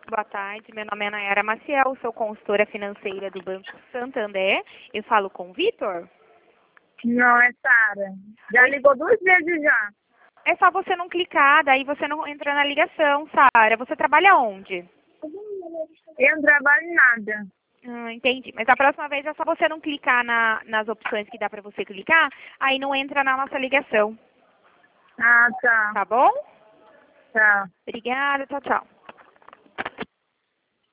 Boa tarde, meu nome é Nayara Maciel, sou consultora financeira do Banco Santander. Eu falo com o Vitor? Não, é Sara. Já Oi. ligou 2 vezes já. É só você não clicar, daí você não entra na ligação, Sara. Você trabalha onde? Eu não trabalho em nada. Entendi. Mas a próxima vez é só você não clicar nas opções que dá pra você clicar, aí não entra na nossa ligação. Ah, tá. Tá bom? Tá. Obrigada, tchau, tchau.